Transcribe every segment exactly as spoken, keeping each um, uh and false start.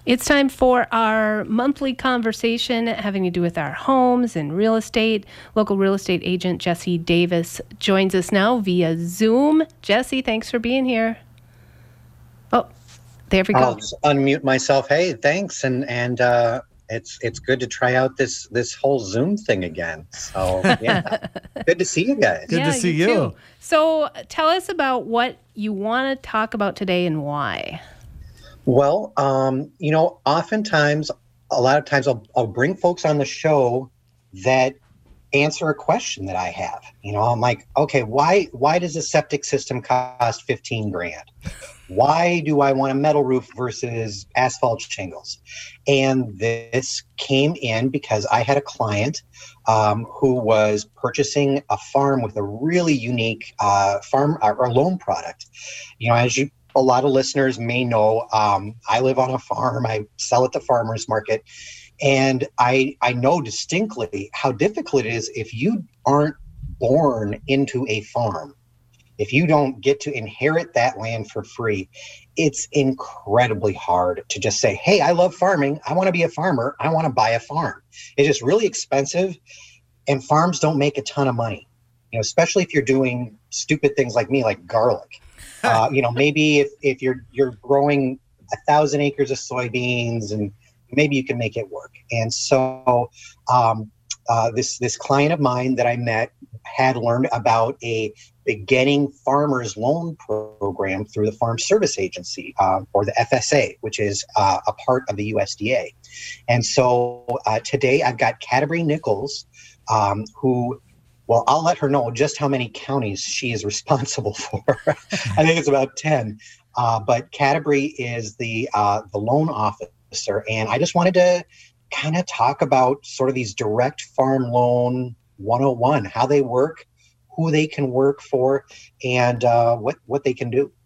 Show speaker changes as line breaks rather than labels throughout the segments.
It's time for our monthly conversation having to do with our homes and real estate. Local real estate agent Jesse Davis joins us now via Zoom. Jesse, thanks for being here. Oh, there we go.
I'll just unmute myself. Hey, thanks. And and uh, it's it's good to try out this this whole Zoom thing again. So yeah, good to see you guys.
Good
yeah,
to see
you.
you.
Too. So tell us about what you want to talk about today and why.
Well, um, you know, oftentimes, a lot of times I'll, I'll bring folks on the show that answer a question that I have. You know, I'm like, okay, why why does a septic system cost fifteen grand? Why do I want a metal roof versus asphalt shingles? And this came in because I had a client um, who was purchasing a farm with a really unique uh, farm or, or loan product. You know, as you a lot of listeners may know, um, I live on a farm. I sell at the farmer's market. And I I know distinctly how difficult it is if you aren't born into a farm. If you don't get to inherit that land for free, it's incredibly hard to just say, hey, I love farming. I want to be a farmer. I want to buy a farm. It's just really expensive. And farms don't make a ton of money, you know, especially if you're doing stupid things like me, like garlic. Uh, you know, maybe if, if you're you're growing a thousand acres of soybeans, and maybe you can make it work. And so um, uh, this this client of mine that I met had learned about a beginning farmers loan program through the Farm Service Agency, uh, or the F S A, which is uh, a part of the U S D A. And so uh, today I've got Canterbury Nichols, um, who Well, I'll let her know just how many counties she is responsible for. I think it's about ten. Uh, but Canterbury is the uh, the loan officer, and I just wanted to kind of talk about sort of these direct farm loan one oh one, how they work, who they can work for, and uh, what what they can do.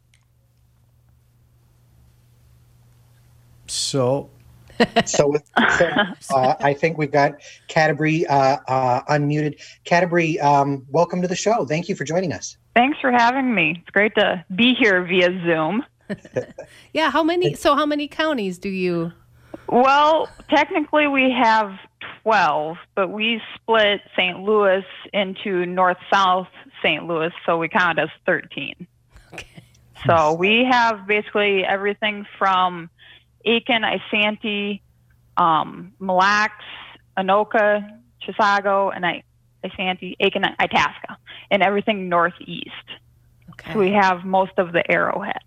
So.
So, so uh, I think we've got Canterbury uh, uh, unmuted. Canterbury, um, welcome to the show. Thank you for joining us.
Thanks for having me. It's great to be here via Zoom.
Yeah, how many? So how many counties do you?
Well, technically we have twelve, but we split Saint Louis into north-south Saint Louis, so we count as thirteen.
Okay.
So we have basically everything from Aiken, Isanti, um, Mille Lacs, Anoka, Chisago, and I, Isanti, Aiken, Itasca, and everything northeast.
Okay.
So we have most of the Arrowhead.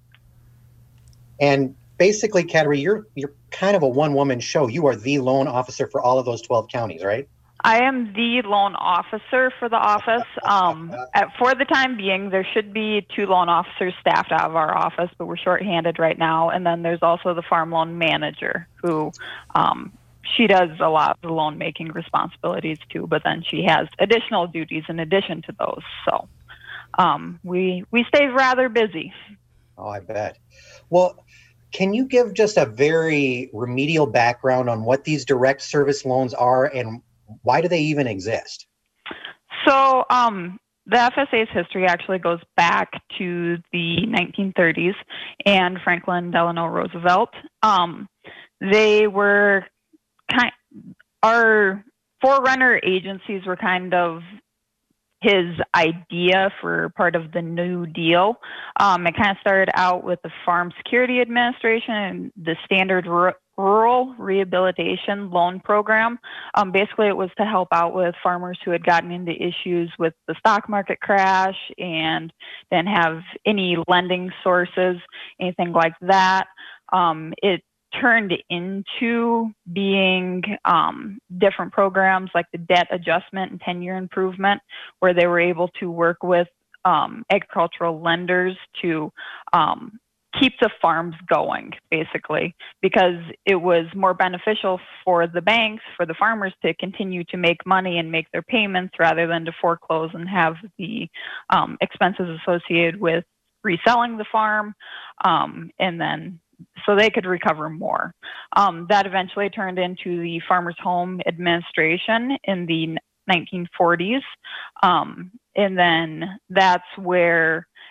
And basically, Canterbury, you're you're kind of a one-woman show. You are the loan officer for all of those twelve counties, right?
I am the loan officer for the office. Um, at, for the time being, there should be two loan officers staffed out of our office, but we're shorthanded right now. And then there's also the farm loan manager, who um, she does a lot of the loan making responsibilities too, but then she has additional duties in addition to those. So um, we we stay rather busy.
Oh, I bet. Well, can you give just a very remedial background on what these direct service loans are and why do they even exist?
So um, the F S A's history actually goes back to the nineteen thirties and Franklin Delano Roosevelt. Um, they were kind, our forerunner agencies were kind of his idea for part of the New Deal. Um, it kind of started out with the Farm Security Administration and the Standard R- Rural Rehabilitation Loan Program. Um, basically, it was to help out with farmers who had gotten into issues with the stock market crash and didn't have any lending sources, anything like that. Um, it turned into being um, different programs like the debt adjustment and ten-year improvement, where they were able to work with um, agricultural lenders to um, keep the farms going, basically, because it was more beneficial for the banks, for the farmers to continue to make money and make their payments rather than to foreclose and have the um, expenses associated with reselling the farm, um, and then so they could recover more. Um, that eventually turned into the Farmers Home Administration in the nineteen forties. Um, and then that's where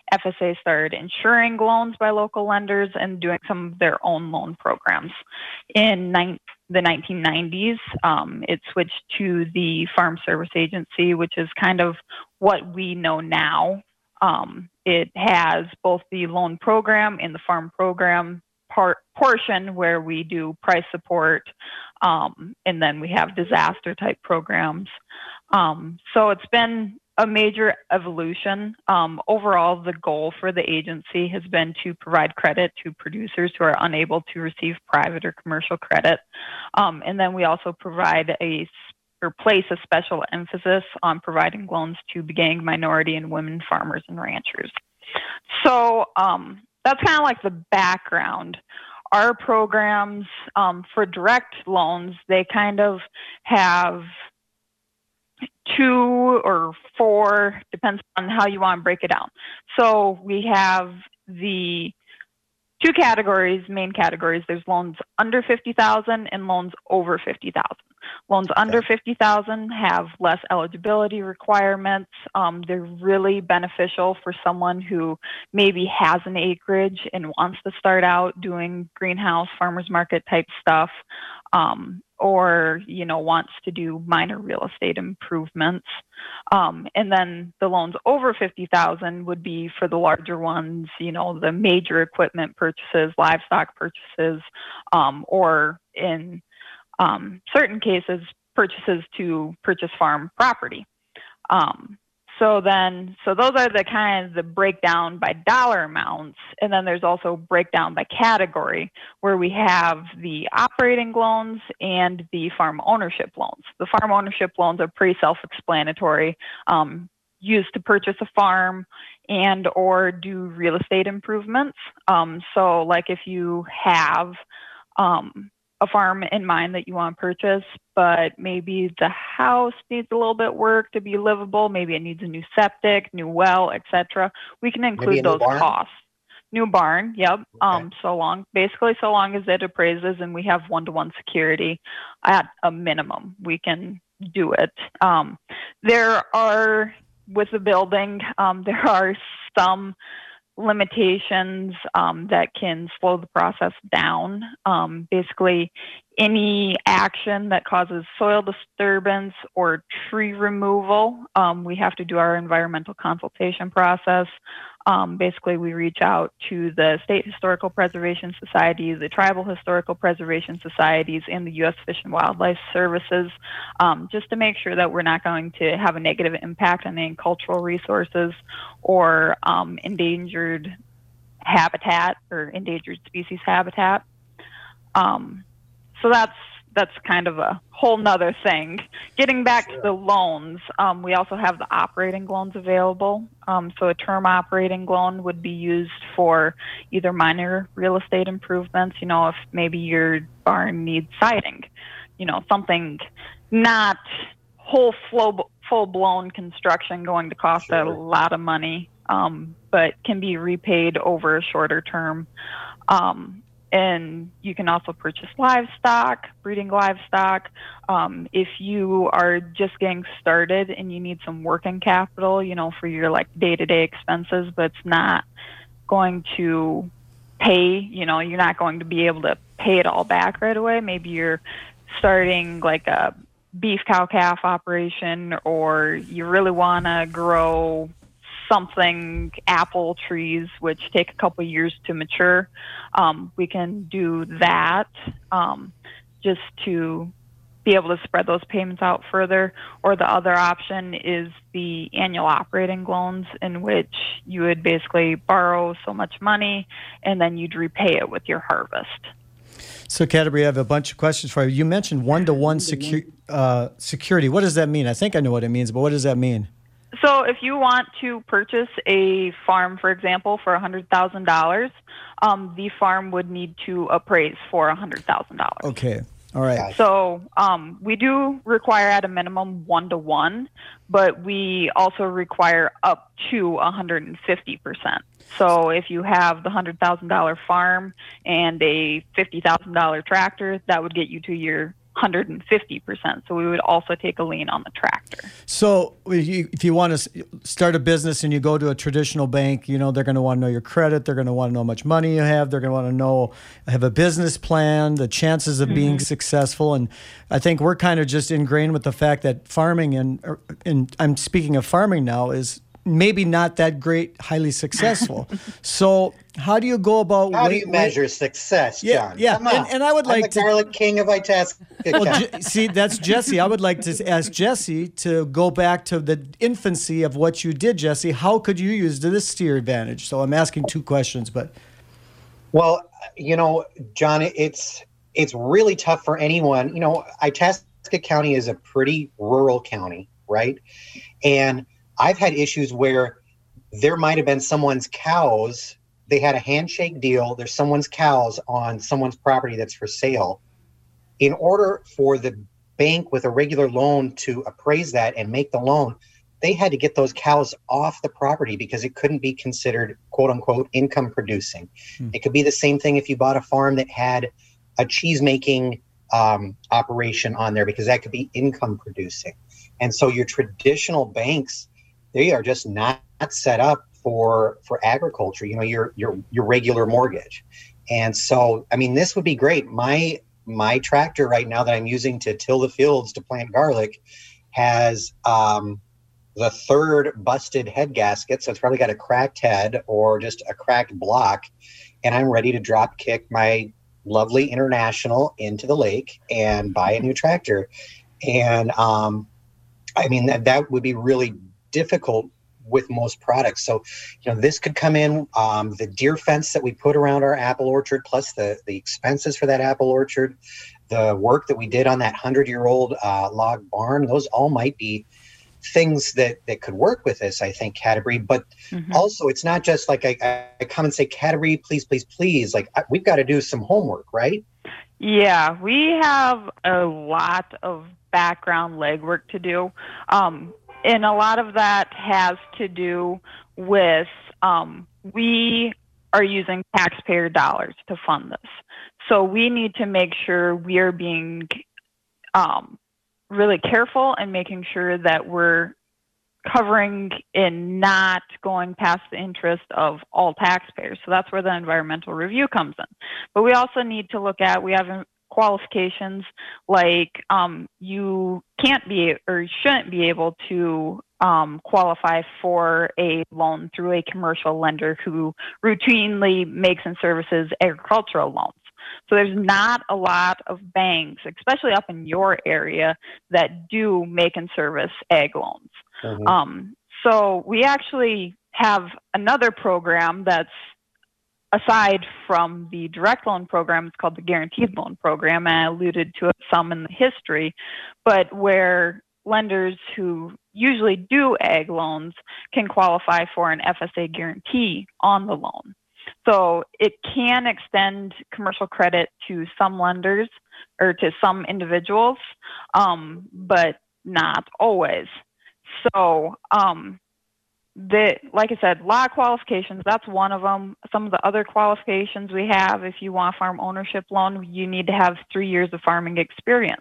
F S A started insuring loans by local lenders and doing some of their own loan programs. In nine, the nineteen nineties, um, it switched to the Farm Service Agency, which is kind of what we know now. Um, it has both the loan program and the farm program part portion where we do price support, um, and then we have disaster type programs. Um, so it's been a major evolution. Um, overall, the goal for the agency has been to provide credit to producers who are unable to receive private or commercial credit. Um, and then we also provide a or place a special emphasis on providing loans to beginning minority and women farmers and ranchers. So um, that's kind of like the background. Our programs um, for direct loans, they kind of have two or four, depends on how you want to break it down. So we have the two categories, main categories. There's loans under fifty thousand and loans over fifty thousand. Loans under fifty thousand have less eligibility requirements. Um, they're really beneficial for someone who maybe has an acreage and wants to start out doing greenhouse, farmers market type stuff, um, or you know wants to do minor real estate improvements. Um, and then the loans over fifty thousand would be for the larger ones, you know, the major equipment purchases, livestock purchases, um, or in Um, certain cases, purchases to purchase farm property. Um, so then, so those are the kind of the breakdown by dollar amounts. And then there's also breakdown by category where we have the operating loans and the farm ownership loans. The farm ownership loans are pretty self-explanatory, um, used to purchase a farm and or do real estate improvements. Um, so like if you have, um, a farm in mind that you want to purchase, but maybe the house needs a little bit work to be livable. Maybe it needs a new septic, new well, et cetera. We can include those costs. New barn, yep. Okay. Um, so long, basically, so long as it appraises and we have one-to-one security at a minimum, we can do it. Um, there are, with the building, um, there are some limitations um, that can slow the process down. Um, basically, any action that causes soil disturbance or tree removal, um, we have to do our environmental consultation process. Um, basically, we reach out to the State Historical Preservation Society, the Tribal Historical Preservation Societies, and the U S Fish and Wildlife Services, um, just to make sure that we're not going to have a negative impact on any cultural resources or um, endangered habitat or endangered species habitat. Um, so that's that's kind of a whole nother thing. Getting back sure. to the loans, um, we also have the operating loans available. Um, so a term operating loan would be used for either minor real estate improvements, you know, if maybe your barn needs siding, you know, something not whole flow, full-blown construction going to cost sure. a lot of money, um, but can be repaid over a shorter term. Um, And you can also purchase livestock, breeding livestock. Um, if you are just getting started and you need some working capital, you know, for your like day-to-day expenses, but it's not going to pay, you know, you're not going to be able to pay it all back right away. Maybe you're starting like a beef cow-calf operation, or you really want to grow something, apple trees, which take a couple of years to mature. Um, we can do that um, just to be able to spread those payments out further. Or the other option is the annual operating loans, in which you would basically borrow so much money and then you'd repay it with your harvest.
So, Canterbury, I have a bunch of questions for you. You mentioned one-to-one secu- uh, security. What does that mean? I think I know what it means, but what does that mean?
So if you want to purchase a farm, for example, for one hundred thousand dollars, um, the farm would need to appraise for one hundred thousand dollars.
Okay. All right.
So um, we do require at a minimum one-to-one, but we also require up to one hundred fifty percent. So if you have the one hundred thousand dollars farm and a fifty thousand dollars tractor, that would get you to your one hundred fifty percent. So we would also take a lien on the tractor.
So if you, if you want to start a business and you go to a traditional bank, you know, they're going to want to know your credit. They're going to want to know how much money you have. They're going to want to know, have a business plan, the chances of mm-hmm. being successful. And I think we're kind of just ingrained with the fact that farming, and, and I'm speaking of farming now, is maybe not that great, highly successful. So how do you go about...
How
wait,
do you measure
wait?
success,
yeah,
John?
Yeah,
Come on.
And, and I would like
I'm the
to...
garlic king of Itasca.
Well, Je- see, that's Jesse. I would like to ask Jesse to go back to the infancy of what you did, Jesse. How could you use this to your advantage? So I'm asking two questions, but...
Well, you know, John, it's it's really tough for anyone. You know, Itasca County is a pretty rural county, right? And I've had issues where there might have been someone's cows. They had a handshake deal. There's someone's cows on someone's property that's for sale. In order for the bank with a regular loan to appraise that and make the loan, they had to get those cows off the property because it couldn't be considered, quote unquote, income producing. Hmm. It could be the same thing if you bought a farm that had a cheese making um, operation on there, because that could be income producing. And so your traditional banks, they are just not set up for for agriculture, you know, your your your regular mortgage. And so, I mean, this would be great. My my tractor right now that I'm using to till the fields to plant garlic has um, the third busted head gasket. So it's probably got a cracked head or just a cracked block. And I'm ready to drop kick my lovely International into the lake and buy a new tractor. And um, I mean, that, that would be really difficult with most products. So, you know, this could come in, um, the deer fence that we put around our apple orchard, plus the, the expenses for that apple orchard, the work that we did on that hundred-year-old uh, log barn, those all might be things that, that could work with this, I think, Canterbury. But mm-hmm. also, it's not just like I, I come and say, Canterbury, please, please, please. Like, I, we've got to do some homework, right?
Yeah, we have a lot of background legwork to do. Um, and a lot of that has to do with um, we are using taxpayer dollars to fund this. So we need to make sure we are being um, really careful and making sure that we're covering and not going past the interest of all taxpayers. So that's where the environmental review comes in. But we also need to look at, we have qualifications like um, you can't be or shouldn't be able to um, qualify for a loan through a commercial lender who routinely makes and services agricultural loans. So there's not a lot of banks, especially up in your area, that do make and service ag loans. Mm-hmm. Um, so we actually have another program that's aside from the direct loan program. It's called the guaranteed loan program, and I alluded to it some in the history, but where lenders who usually do ag loans can qualify for an F S A guarantee on the loan. So it can extend commercial credit to some lenders or to some individuals, um, but not always. So, um, the, like I said, a lot of qualifications, that's one of them. Some of the other qualifications we have, if you want a farm ownership loan, you need to have three years of farming experience.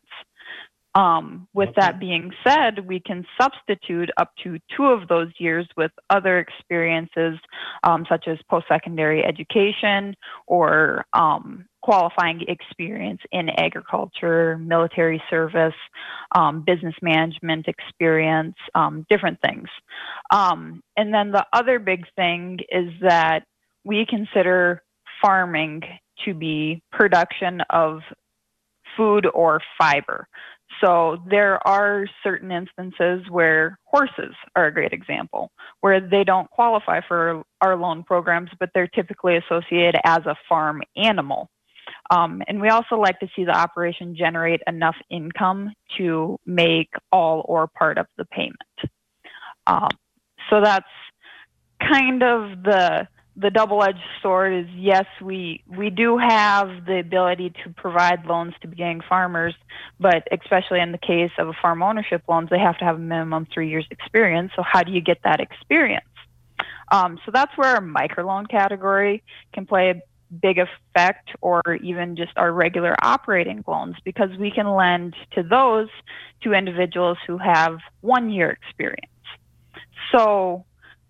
Um, with okay. that being said, we can substitute up to two of those years with other experiences, um, such as post-secondary education or um, qualifying experience in agriculture, military service, um, business management experience, um, different things. Um, and then the other big thing is that we consider farming to be production of food or fiber. So there are certain instances where horses are a great example, where they don't qualify for our loan programs, but they're typically associated as a farm animal. Um, and we also like to see the operation generate enough income to make all or part of the payment. Um, so that's kind of the the double-edged sword is, yes, we we do have the ability to provide loans to beginning farmers, but especially in the case of a farm ownership loans, they have to have a minimum three years experience. So how do you get that experience? Um, so that's where our microloan category can play big effect, or even just our regular operating loans, because we can lend to those to individuals who have one year experience. So,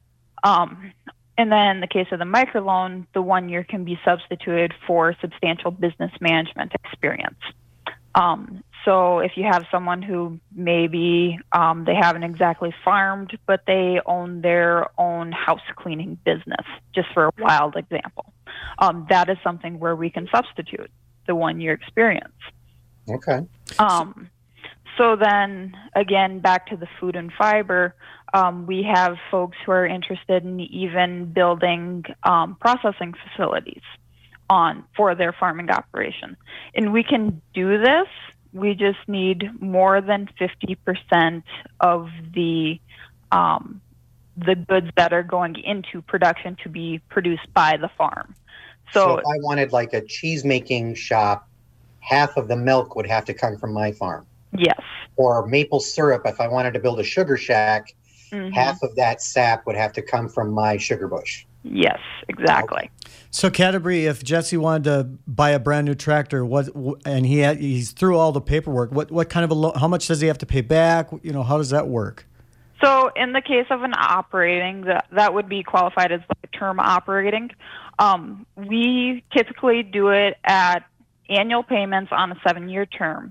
um, and then in the case of the microloan, the one year can be substituted for substantial business management experience. Um, so if you have someone who maybe um, they haven't exactly farmed, but they own their own house cleaning business, just for a wild example, um, that is something where we can substitute the one year experience.
Okay.
Um, so then again, back to the food and fiber, um, we have folks who are interested in even building um, processing facilities on for their farming operation. And we can do this. We just need more than fifty percent of the um, the goods that are going into production to be produced by the farm. So,
so if I wanted like a cheese making shop, half of the milk would have to come from my farm.
Yes.
Or maple syrup, if I wanted to build a sugar shack, mm-hmm. half of that sap would have to come from my sugar bush.
Yes, exactly.
Okay.
So Canterbury, if Jesse wanted to buy a brand new tractor, what and he had, he's through all the paperwork, what what kind of a lo- how much does he have to pay back? You know, how does that work?
So in the case of an operating, that that would be qualified as like a term operating. Um, we typically do it at annual payments on a seven-year term.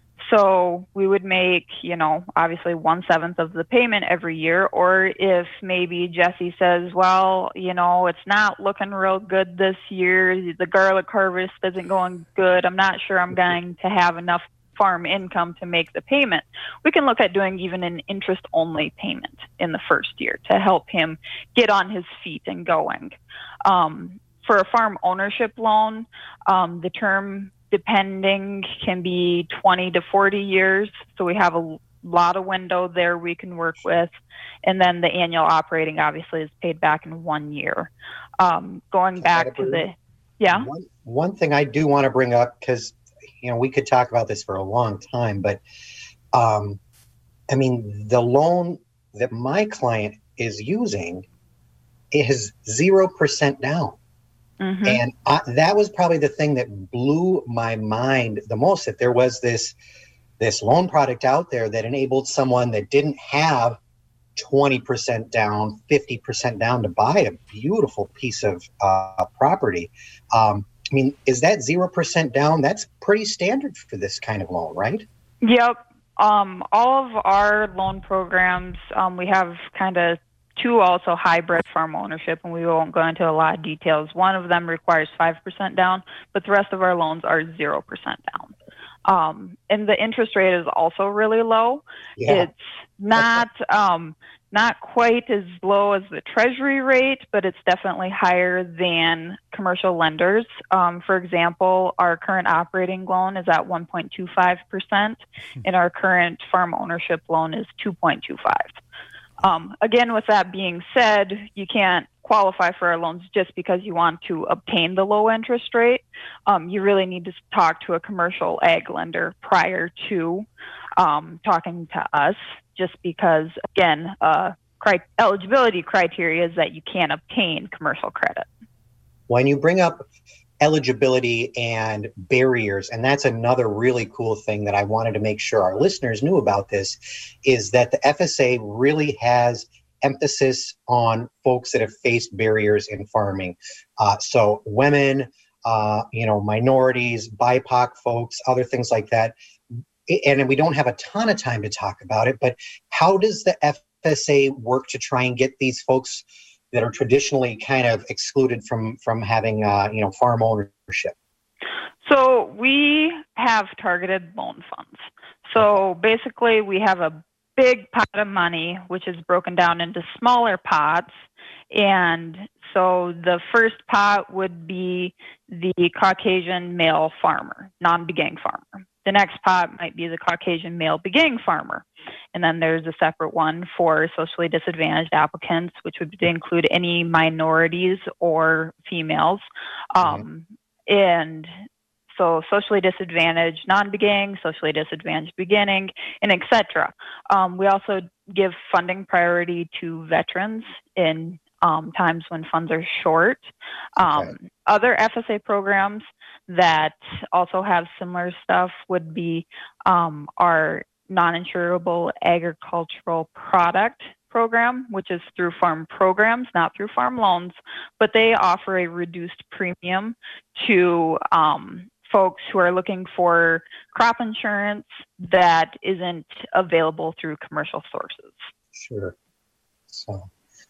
So we would make, you know, obviously one seventh of the payment every year. Or if maybe Jesse says, well, you know, it's not looking real good this year, the garlic harvest isn't going good, I'm not sure I'm going to have enough farm income to make the payment, we can look at doing even an interest-only payment in the first year to help him get on his feet and going. Um, for a farm ownership loan, um, the term depending can be twenty to forty years. So we have a lot of window there we can work with. And then the annual operating obviously is paid back in one year. Um, going back to the, yeah.
One, one thing I do want to bring up, because, you know, we could talk about this for a long time, but um, I mean, the loan that my client is using is zero percent down. Mm-hmm. And I, that was probably the thing that blew my mind the most, that there was this this loan product out there that enabled someone that didn't have twenty percent down, fifty percent down to buy a beautiful piece of uh, property. Um, I mean, is that zero percent down? That's pretty standard for this kind of loan, right?
Yep. Um, all of our loan programs, um, we have kind of two also hybrid farm ownership, and we won't go into a lot of details. One of them requires five percent down, but the rest of our loans are zero percent down. Um, and the interest rate is also really low. Yeah. It's not um, not quite as low as the Treasury rate, but it's definitely higher than commercial lenders. Um, for example, our current operating loan is at one point two five percent, and our current farm ownership loan is two point two five. Um, again, with that being said, you can't qualify for our loans just because you want to obtain the low interest rate. Um, you really need to talk to a commercial ag lender prior to um, talking to us, just because, again, uh, cri- eligibility criteria is that you can't obtain commercial credit.
When you bring up eligibility and barriers, and that's another really cool thing that I wanted to make sure our listeners knew about this, is that the F S A really has emphasis on folks that have faced barriers in farming. Uh, so women, uh, you know, minorities, B I P O C folks, other things like that. And we don't have a ton of time to talk about it, but how does the F S A work to try and get these folks that are traditionally kind of excluded from from having uh, you know, farm ownership?
So we have targeted loan funds. So basically we have a big pot of money, which is broken down into smaller pots. And so the first pot would be the Caucasian male farmer, non-beginning farmer. The next pot might be the Caucasian male beginning farmer. And then there's a separate one for socially disadvantaged applicants, which would include any minorities or females. Um, mm-hmm. And so socially disadvantaged non-beginning, socially disadvantaged beginning, and et cetera. Um, we also give funding priority to veterans in um, times when funds are short. Um,
Okay.
Other F S A programs that also have similar stuff would be um, our non-insurable agricultural product program, which is through farm programs, not through farm loans, but they offer a reduced premium to um, folks who are looking for crop insurance that isn't available through commercial sources.
Sure. So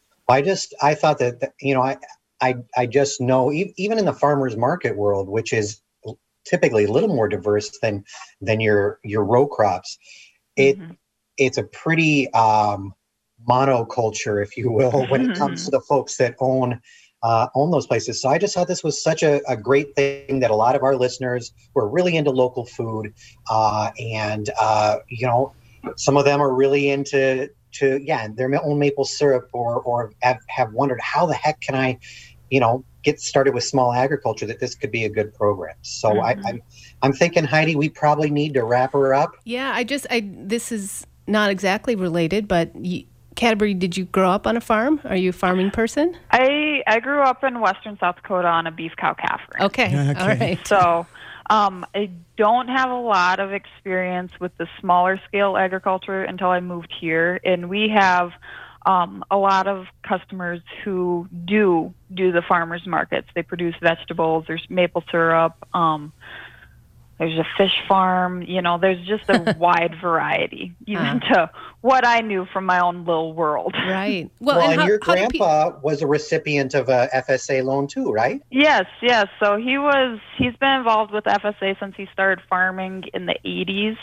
I just, I thought that, that, you know, I, I, I just know e- even in the farmers market world, which is typically a little more diverse than, than your, your row crops, it,
Mm-hmm.
it's a pretty um, monoculture, if you will, when it comes to the folks that own uh, own those places. So I just thought this was such a, a great thing that a lot of our listeners who are really into local food, uh, and uh, you know, some of them are really into to yeah their own maple syrup, or or have, have wondered how the heck can I, you know, get started with small agriculture, that this could be a good program. So
Mm-hmm.
I, I'm I'm thinking, Heidi, we probably need to wrap her up.
Yeah, I just, I this is not exactly related, but you, Cadbury, did you grow up on a farm? Are you a farming person?
I I grew up in western South Dakota on a beef cow calf ranch.
Okay,
Okay.
all right.
So um, I don't have a lot of experience with the smaller scale agriculture until I moved here, and we have um, a lot of customers who do do the farmers markets. They produce vegetables. There's maple syrup. Um, there's a fish farm. You know, there's just a wide variety, even to what I knew from my own little world.
Right. Well,
Well,
and,
and
how,
your
how do pe-
grandpa was a recipient of a F S A loan too, right?
Yes, yes. So he was, he's been involved with F S A since he started farming in the eighties.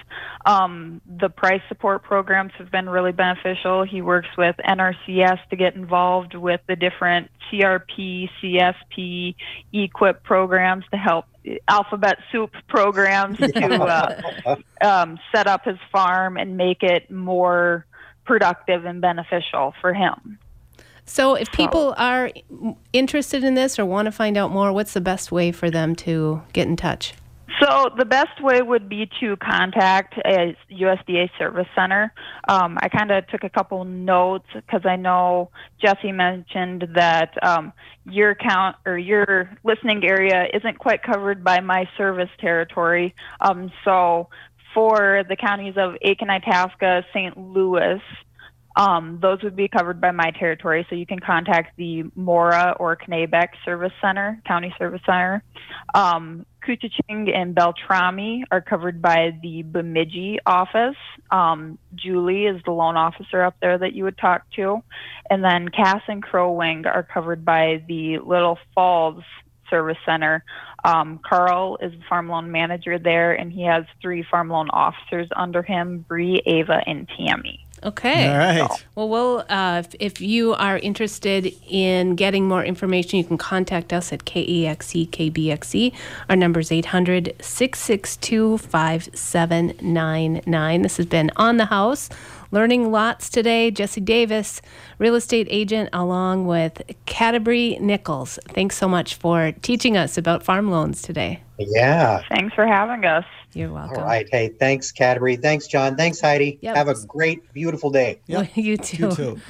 Um, the price support programs have been really beneficial. He works with N R C S to get involved with the different C R P, C S P, E Q I P programs to help, alphabet soup programs to uh, um, set up his farm and make it more productive and beneficial for him.
So if people are interested in this or want to find out more, what's the best way for them to get in touch?
So the best way would be to contact a U S D A service center. Um, I kind of took a couple notes because I know Jesse mentioned that um, your count or your listening area isn't quite covered by my service territory. Um, so for the counties of Aiken, Itasca, Saint Louis, Um, those would be covered by my territory, so you can contact the Mora or Knabec Service Center, County Service Center. Um, Koochiching and Beltrami are covered by the Bemidji office. Um, Julie is the loan officer up there that you would talk to. And then Cass and Crow Wing are covered by the Little Falls Service Center. Um, Carl is the farm loan manager there, and he has three farm loan officers under him, Bree, Ava, and Tammy.
Okay.
All right.
Well, we'll uh, if, if you are interested in getting more information, you can contact us at K E X E K B X E. Our number is eight hundred, six six two, five seven nine nine. This has been On the House. Learning lots today. Jesse Davis, real estate agent, along with Cadbury Nichols. Thanks so much for teaching us about farm loans today.
Yeah.
Thanks for having us.
You're welcome.
All right. Hey, thanks, Cadbury. Thanks, John. Thanks, Heidi.
Yep.
Have a great, beautiful day.
Yep.
You too.
You too.